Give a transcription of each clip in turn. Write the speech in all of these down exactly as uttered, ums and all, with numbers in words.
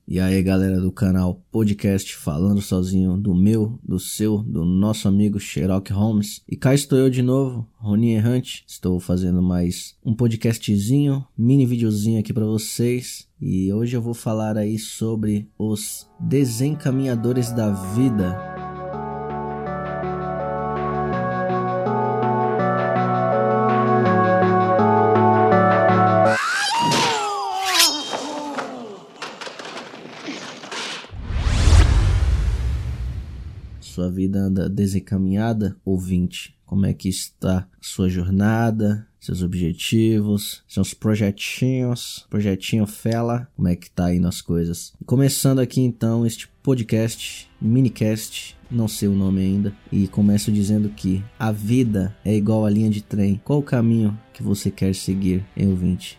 E aí galera do canal Podcast Falando Sozinho, do meu, do seu, do nosso amigo Sherlock Holmes. E cá estou eu de novo, Roninho Errante. Estou fazendo mais um podcastzinho, mini videozinho aqui para vocês. E hoje eu vou falar aí sobre os desencaminhadores da vida. Sua vida anda desencaminhada, ouvinte? Como é que está a sua jornada, seus objetivos, seus projetinhos, projetinho fela? Como é que tá aí nas coisas? Começando aqui então este podcast, minicast, não sei o nome ainda, e começo dizendo que a vida é igual a linha de trem. Qual o caminho que você quer seguir, hein, ouvinte?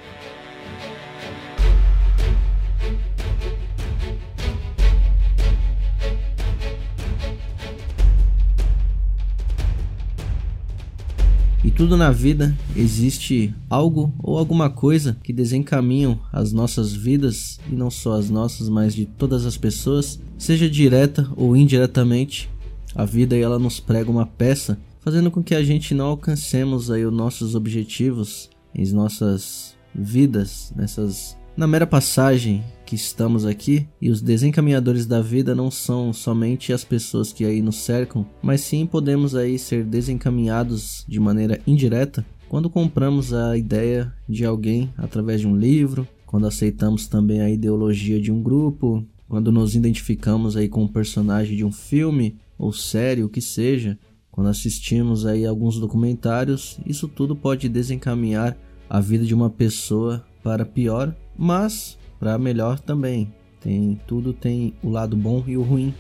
E tudo na vida existe algo ou alguma coisa que desencaminham as nossas vidas, e não só as nossas, mas de todas as pessoas, seja direta ou indiretamente. A vida aí, ela nos prega uma peça, fazendo com que a gente não alcancemos aí os nossos objetivos em nossas vidas, nessas na mera passagem que estamos aqui. E os desencaminhadores da vida não são somente as pessoas que aí nos cercam, mas sim podemos aí ser desencaminhados de maneira indireta quando compramos a ideia de alguém através de um livro, quando aceitamos também a ideologia de um grupo, quando nos identificamos aí com um personagem de um filme ou série, o que seja, quando assistimos aí alguns documentários. Isso tudo pode desencaminhar a vida de uma pessoa para pior, mas para melhor também. Tem, tudo tem o lado bom e o ruim.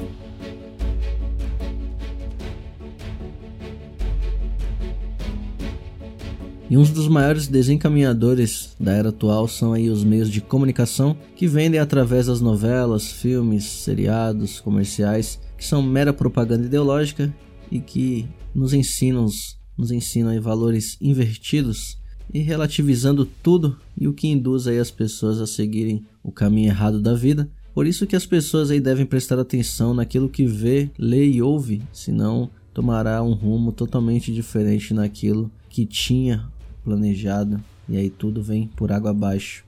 E um dos maiores desencaminhadores da era atual são aí os meios de comunicação que vendem através das novelas, filmes, seriados, comerciais, que são mera propaganda ideológica e que nos ensinam, nos ensinam aí valores invertidos e relativizando tudo, e o que induz aí as pessoas a seguirem o caminho errado da vida. Por isso que as pessoas aí devem prestar atenção naquilo que vê, lê e ouve, senão tomará um rumo totalmente diferente naquilo que tinha planejado, e aí tudo vem por água abaixo.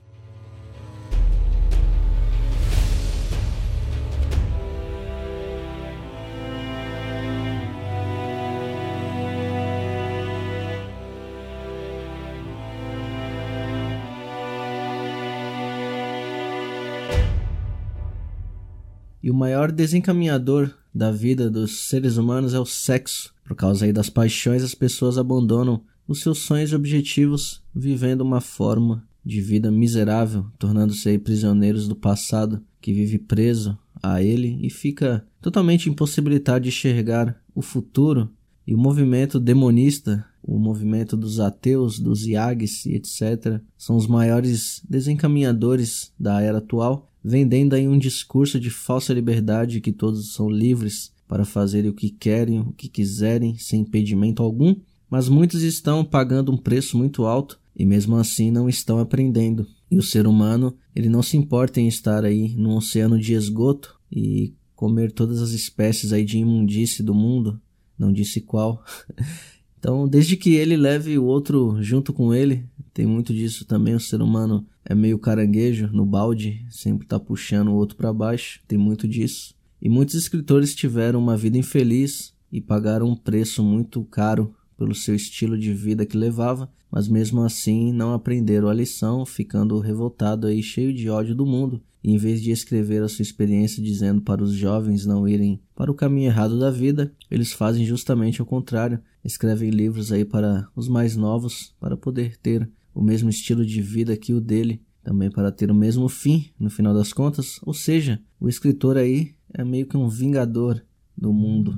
E o maior desencaminhador da vida dos seres humanos é o sexo. Por causa aí das paixões, as pessoas abandonam os seus sonhos e objetivos, vivendo uma forma de vida miserável, tornando-se aí prisioneiros do passado, que vive preso a ele e fica totalmente impossibilitado de enxergar o futuro. E o movimento demonista, o movimento dos ateus, dos iagues e etcétera, são os maiores desencaminhadores da era atual, vendendo aí um discurso de falsa liberdade, que todos são livres para fazerem o que querem, o que quiserem, sem impedimento algum, mas muitos estão pagando um preço muito alto e mesmo assim não estão aprendendo. E o ser humano, ele não se importa em estar aí num oceano de esgoto e comer todas as espécies aí de imundície do mundo, não disse qual. Então, desde que ele leve o outro junto com ele, tem muito disso também. O ser humano é meio caranguejo no balde, sempre está puxando o outro para baixo, tem muito disso. E muitos escritores tiveram uma vida infeliz e pagaram um preço muito caro pelo seu estilo de vida que levava, mas mesmo assim não aprenderam a lição, ficando revoltado aí, cheio de ódio do mundo. E em vez de escrever a sua experiência dizendo para os jovens não irem para o caminho errado da vida, eles fazem justamente o contrário. Escrevem livros aí para os mais novos, para poder ter o mesmo estilo de vida que o dele, também para ter o mesmo fim, no final das contas. Ou seja, o escritor aí é meio que um vingador do mundo.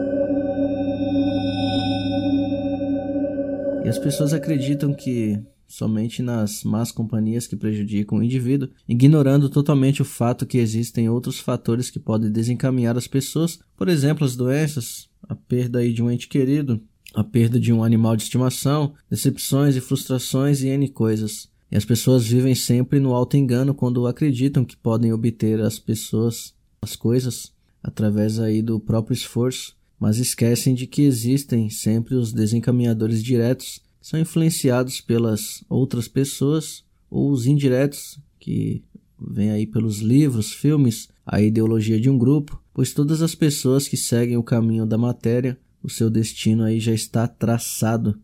E as pessoas acreditam que somente nas más companhias que prejudicam o indivíduo, ignorando totalmente o fato que existem outros fatores que podem desencaminhar as pessoas, por exemplo, as doenças, a perda aí de um ente querido, a perda de um animal de estimação, decepções e frustrações e N coisas. E as pessoas vivem sempre no auto-engano quando acreditam que podem obter as pessoas, as coisas, através aí do próprio esforço, mas esquecem de que existem sempre os desencaminhadores diretos, que são influenciados pelas outras pessoas, ou os indiretos, que vêm aí pelos livros, filmes, a ideologia de um grupo, pois todas as pessoas que seguem o caminho da matéria, o seu destino aí já está traçado.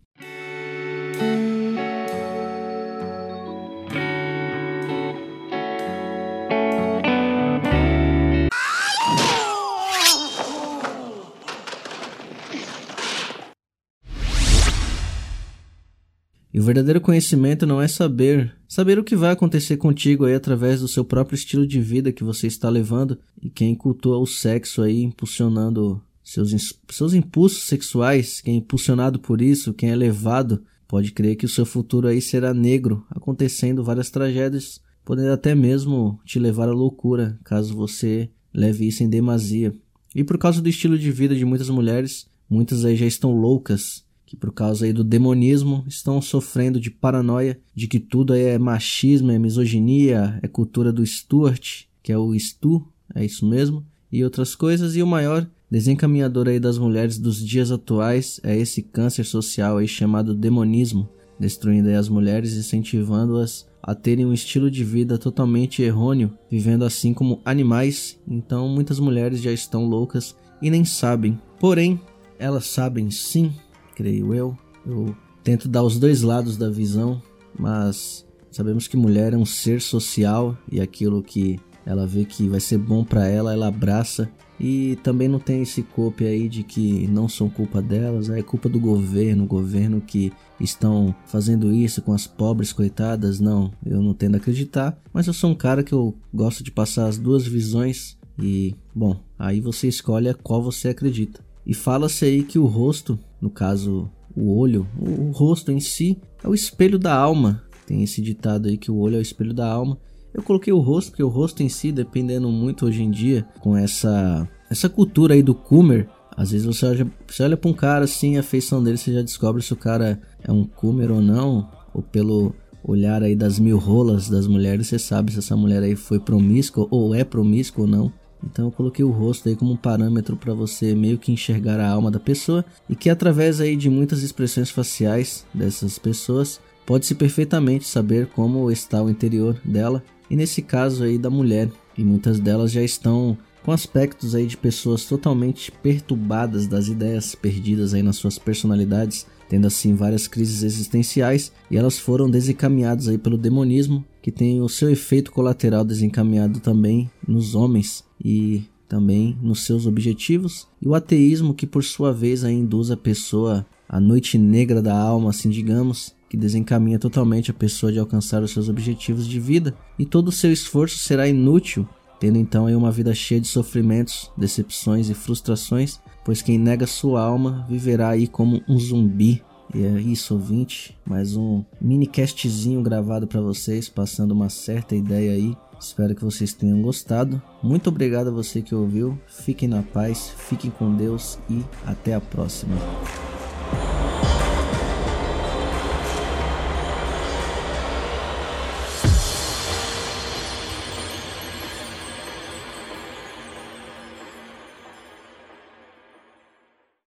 E o verdadeiro conhecimento não é saber, saber o que vai acontecer contigo aí através do seu próprio estilo de vida que você está levando, e quem cultua o sexo aí impulsionando seus, seus impulsos sexuais, quem é impulsionado por isso, quem é levado, pode crer que o seu futuro aí será negro, acontecendo várias tragédias, podendo até mesmo te levar à loucura, caso você leve isso em demasia. E por causa do estilo de vida de muitas mulheres, muitas aí já estão loucas, que por causa aí do demonismo estão sofrendo de paranoia, de que tudo aí é machismo, é misoginia, é cultura do Stuart, que é o Stu, é isso mesmo, e outras coisas. E o maior desencaminhador aí das mulheres dos dias atuais é esse câncer social aí chamado demonismo, destruindo aí as mulheres, incentivando-as a terem um estilo de vida totalmente errôneo, vivendo assim como animais. Então muitas mulheres já estão loucas e nem sabem, porém elas sabem sim, creio eu. Eu tento dar os dois lados da visão, mas sabemos que mulher é um ser social e aquilo que ela vê que vai ser bom para ela, ela abraça. E também não tem esse culpa aí de que não são culpa delas, é culpa do governo, o governo que estão fazendo isso com as pobres coitadas. Não, eu não tendo a acreditar, mas eu sou um cara que eu gosto de passar as duas visões e, bom, aí você escolhe a qual você acredita. E fala-se aí que o rosto, no caso o olho, o rosto em si é o espelho da alma. Tem esse ditado aí que o olho é o espelho da alma. Eu coloquei o rosto porque o rosto em si, dependendo muito hoje em dia, com essa, essa cultura aí do Coomer, às vezes você olha, você olha para um cara assim, a feição dele, você já descobre se o cara é um Coomer ou não, ou pelo olhar aí das mil rolas das mulheres, você sabe se essa mulher aí foi promíscua ou é promíscua ou não. Então eu coloquei o rosto aí como um parâmetro para você meio que enxergar a alma da pessoa, e que através aí de muitas expressões faciais dessas pessoas pode-se perfeitamente saber como está o interior dela, e nesse caso aí da mulher, e muitas delas já estão com aspectos aí de pessoas totalmente perturbadas das ideias, perdidas aí nas suas personalidades, tendo assim várias crises existenciais, e elas foram desencaminhadas aí pelo demonismo, que tem o seu efeito colateral desencaminhado também nos homens e também nos seus objetivos, e o ateísmo, que por sua vez aí induz a pessoa à noite negra da alma, assim digamos, que desencaminha totalmente a pessoa de alcançar os seus objetivos de vida, e todo o seu esforço será inútil, tendo então aí uma vida cheia de sofrimentos, decepções e frustrações, pois quem nega sua alma viverá aí como um zumbi. E é isso, ouvinte, mais um mini castzinho gravado para vocês, passando uma certa ideia aí. Espero que vocês tenham gostado. Muito obrigado a você que ouviu. Fiquem na paz, fiquem com Deus e até a próxima.